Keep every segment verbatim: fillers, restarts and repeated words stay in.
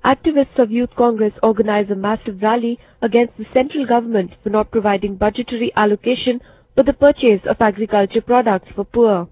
Activists of Youth Congress organized a massive rally against the central government for not providing budgetary allocation for the purchase of agriculture products for poor.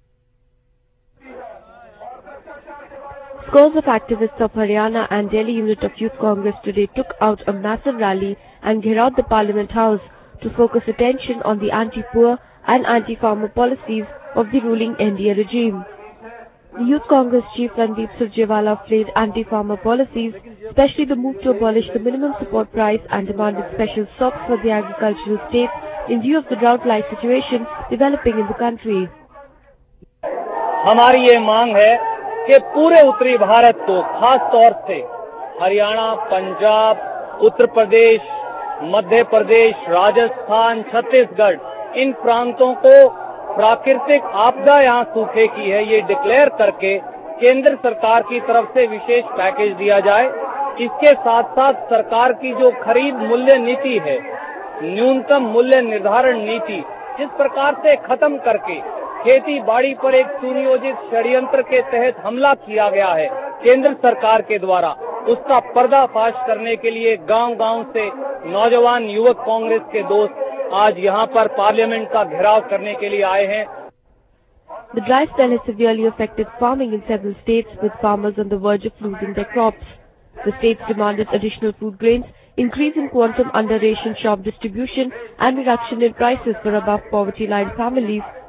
Scores of activists of Haryana and Delhi unit of Youth Congress today took out a massive rally and gherawed the Parliament House to focus attention on the anti-poor and anti-farmer policies of the ruling N D A regime. The Youth Congress chief Randeep Surjewala flared anti-farmer policies, especially the move to abolish the minimum support price, and demanded special stocks for the agricultural states in view of the drought-like situation developing in the country. हमारी ये मांग है कि पूरे उत्तरी भारत को, खास तौर से हरियाणा, पंजाब, उत्तर प्रदेश, मध्य प्रदेश, राजस्थान, छत्तीसगढ़, इन प्रांतों को प्राकृतिक आपदा यहाँ सूखे की है, ये डिक्लेयर करके केंद्र सरकार की तरफ से विशेष पैकेज दिया जाए। इसके साथ साथ सरकार की जो खरीद मूल्य नीति है, न्यूनतम मूल्य निर्धारण नीति, जिस प्रकार से खत्म करके खेती बाड़ी पर एक सुनियोजित षड्यंत्र के तहत हमला किया गया है केंद्र सरकार के द्वारा, उसका पर्दाफाश करने के लिए गांव-गांव से नौजवान युवक कांग्रेस के दोस्त आज यहाँ पर पार्लियामेंट का घेराव करने के लिए आए हैं। The dry spell has severely affected farming in several states, with farmers on the verge of losing their crops. The states demanded additional food grains, increase in quantum under ration shop distribution, and reduction in prices for above poverty line families